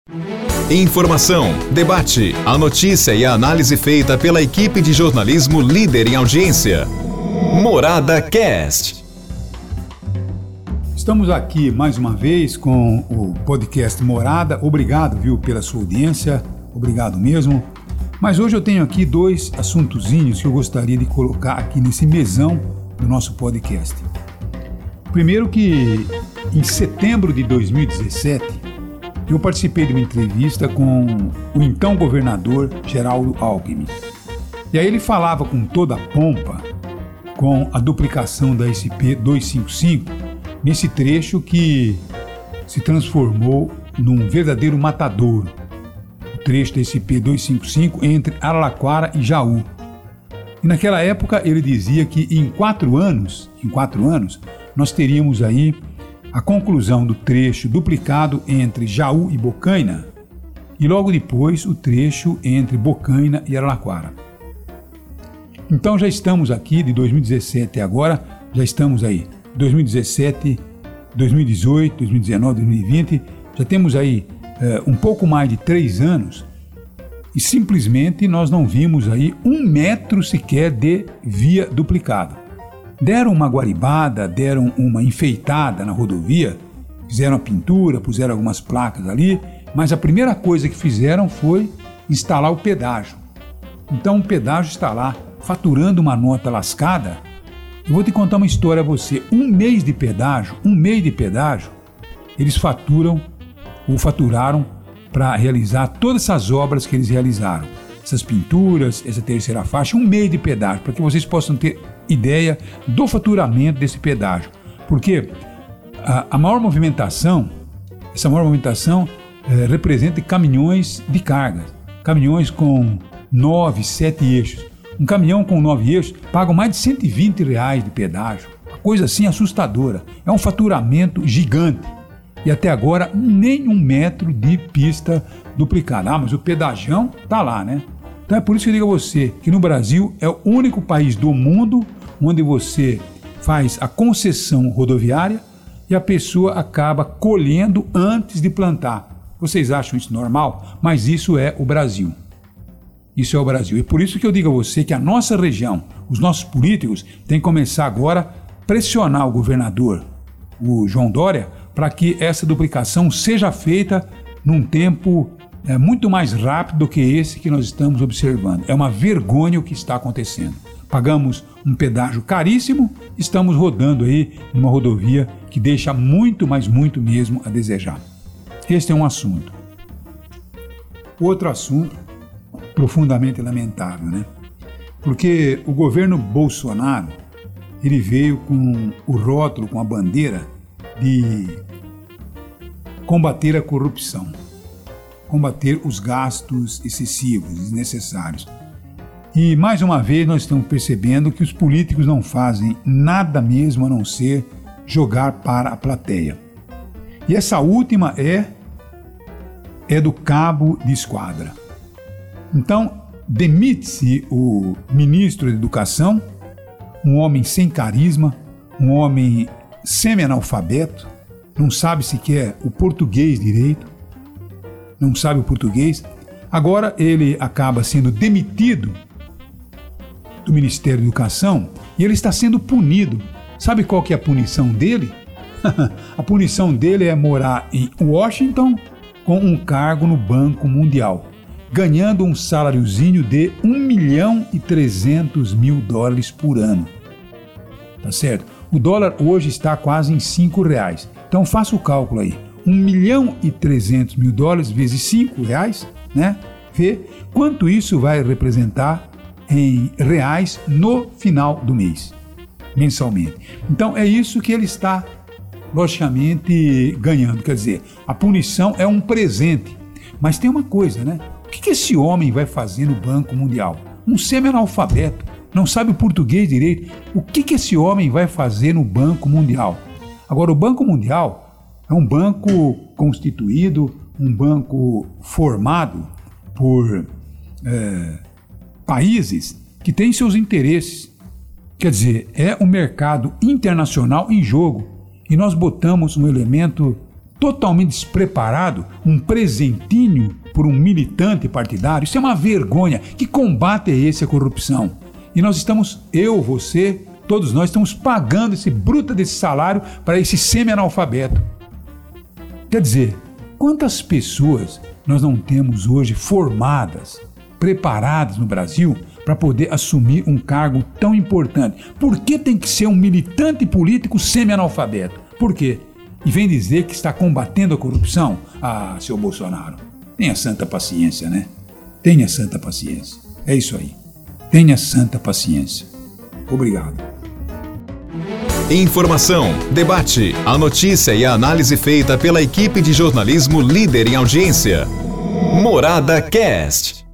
Informação, debate, a notícia e a análise feita pela equipe de jornalismo líder em audiência. Morada Cast. Estamos aqui mais uma vez com o podcast Morada. Obrigado, pela sua audiência. Obrigado mesmo. Mas hoje eu tenho aqui dois assuntozinhos que eu gostaria de colocar aqui nesse mesão do nosso podcast. Primeiro que em setembro de 2017 eu participei de uma entrevista com o então governador Geraldo Alckmin. E aí ele falava com toda a pompa com a duplicação da SP-255 nesse trecho que se transformou num verdadeiro matadouro. O trecho da SP-255 entre Araraquara e Jaú. E naquela época ele dizia que em 4 anos, nós teríamos aí a conclusão do trecho duplicado entre Jaú e Bocaina e logo depois o trecho entre Bocaina e Araraquara. Então já estamos aqui de 2017 agora, já estamos aí 2017, 2018, 2019, 2020, já temos aí um pouco mais de 3 anos e simplesmente nós não vimos aí 1 metro sequer de via duplicada. Deram uma guaribada, deram uma enfeitada na rodovia, fizeram a pintura, puseram algumas placas ali, mas a primeira coisa que fizeram foi instalar o pedágio. Então o pedágio está lá, faturando uma nota lascada. Eu vou te contar uma história a você. Um mês de pedágio, eles faturaram para realizar todas essas obras que eles realizaram. Essas pinturas, essa terceira faixa, 1 mês de pedágio, para que vocês possam ter ideia do faturamento desse pedágio. Porque a maior movimentação, representa caminhões de carga, caminhões com 9, 7 eixos. Um caminhão com 9 eixos paga mais de R$120 de pedágio, uma coisa assim assustadora. É um faturamento gigante. E até agora, nem 1 metro de pista duplicada. Mas o pedagião tá lá, né? Então é por isso que eu digo a você que no Brasil é o único país do mundo onde você faz a concessão rodoviária e a pessoa acaba colhendo antes de plantar. Vocês acham isso normal? Mas isso é o Brasil. Isso é o Brasil. E por isso que eu digo a você que a nossa região, os nossos políticos, têm que começar agora a pressionar o governador, o João Dória, para que essa duplicação seja feita num tempo muito mais rápido do que esse que nós estamos observando. É uma vergonha o que está acontecendo. Pagamos um pedágio caríssimo, estamos rodando aí numa rodovia que deixa muito, mas muito mesmo a desejar. Este é um assunto. Outro assunto profundamente lamentável, né? Porque o governo Bolsonaro, ele veio com o rótulo, com a bandeira de combater a corrupção, combater os gastos excessivos, desnecessários. E mais uma vez nós estamos percebendo que os políticos não fazem nada mesmo a não ser jogar para a plateia. E essa última é do cabo de esquadra. Então, demite-se o ministro da Educação, um homem sem carisma, um homem semi-analfabeto, não sabe sequer o português direito, não sabe o português. Agora ele acaba sendo demitido do Ministério da Educação e ele está sendo punido. Sabe qual que é a punição dele? A punição dele é morar em Washington com um cargo no Banco Mundial, ganhando um saláriozinho de $1.300.000 por ano. Tá certo? O dólar hoje está quase em R$5. Então faça o cálculo aí. $1.300.000 vezes R$5, né? Vê quanto isso vai representar em reais no final do mês, mensalmente. Então é isso que ele está, logicamente, ganhando. Quer dizer, a punição é um presente. Mas tem uma coisa, né? O que esse homem vai fazer no Banco Mundial? Um semi-analfabeto, não sabe o português direito. O que esse homem vai fazer no Banco Mundial? Agora, o Banco Mundial é um banco constituído, um banco formado por países que têm seus interesses. Quer dizer, é um mercado internacional em jogo e nós botamos um elemento totalmente despreparado, um presentinho por um militante partidário. Isso é uma vergonha. Que combate é esse à corrupção? E nós estamos, eu, você, todos nós estamos pagando esse bruto desse salário para esse semi-analfabeto. Quer dizer, quantas pessoas nós não temos hoje formadas, preparadas no Brasil para poder assumir um cargo tão importante? Por que tem que ser um militante político semi-analfabeto? Por quê? E vem dizer que está combatendo a corrupção? Ah, seu Bolsonaro, tenha santa paciência, né? Tenha santa paciência. É isso aí. Tenha santa paciência. Obrigado. Informação, debate, a notícia e a análise feita pela equipe de jornalismo líder em audiência. Morada Cast.